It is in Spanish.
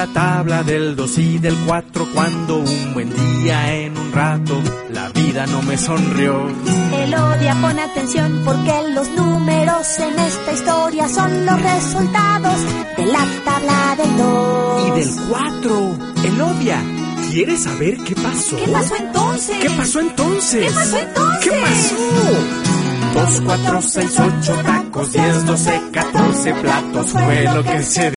la tabla del 2 y del 4 cuando un buen día en un rato la vida no me sonrió. Elodia, pon atención porque los números en esta historia son los resultados de la tabla del 2 y del 4. Elodia, ¿quieres saber qué pasó? ¿Qué pasó entonces? ¿Qué pasó entonces? ¿Qué pasó entonces? ¿Qué pasó? 2, 4, 6, 8 tacos, 10, 12, 14 platos fue lo que se